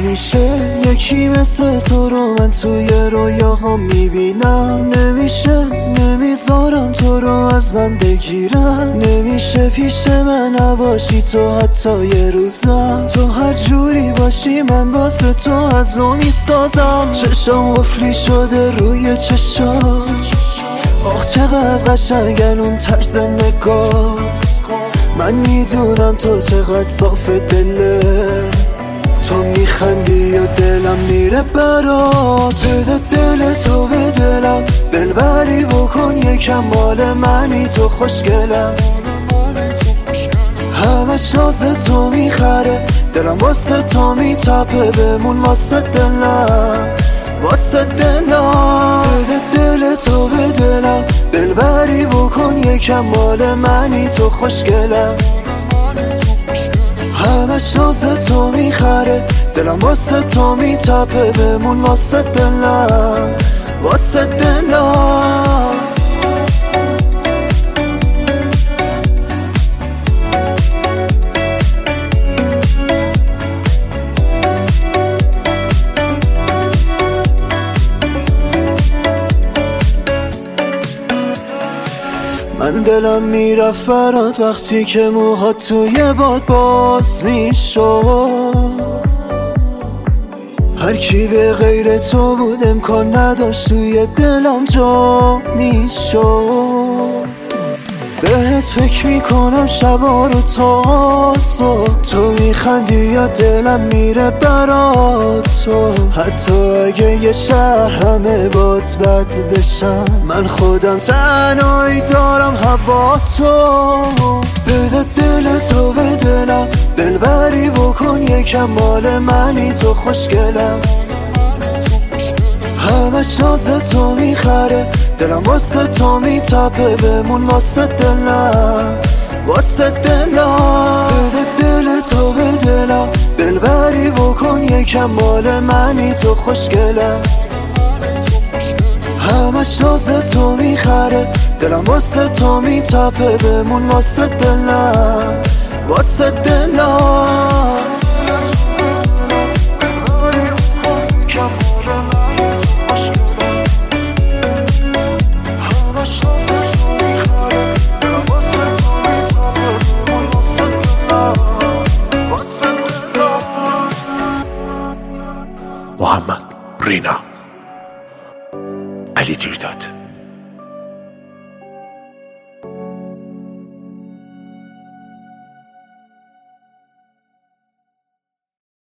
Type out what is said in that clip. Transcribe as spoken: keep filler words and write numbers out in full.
نمیشه یکی مثل تو رو من توی رویاهام میبینم، نمیشه نمیذارم تو رو از من بگیرم، نمیشه پیش من نباشی تو حتی یه روزم، تو هر جوری باشی من واسه تو از نو میسازم. چشم قفلی شده روی چشات، آخ چقدر قشنگن اون طرز نگات، من میدونم تو چقدر صاف دله، تو میخندی و دلم میره برات، بده دل تو به دلم، دلبری بکن یکم مال منی تو خوشگلم، همش ناز تو میخره دلم واسه تو میتپه، بمون واسه دلم واسه دلم، بده دل تو به دلم، دلبری بکن یکم مال منی تو خوشگلم، همش ناز تو میخره دلم واسه تو میتپه، بمون واسه دلم واسه دلم. من دلم میرفت برات وقتی که موهات توی باد باز میشد، هر کی به غیر تو بود امکان نداشت توی دلم جا میشد، بهت فکر میکنم شبا رو تا صبح، تو میخندی یا دلم میره برات تو، حتی اگه یه شهر همه باد بد بشم، من خودم تنهایی دارم هوا تو، بده دل تو به دلم، دلبری بکن یکم مال منی تو خوشگلم، همش ناز تو میخره دلم واسه تو میتپه، بمون واسه دلم واسه دلم، بده دل تو به دلم، دلبری بکن یکم مال منی تو خوشگلم، همش ناز تو میخره دلم واسه تو میتپه، بمون واسه دلم واسه دلم.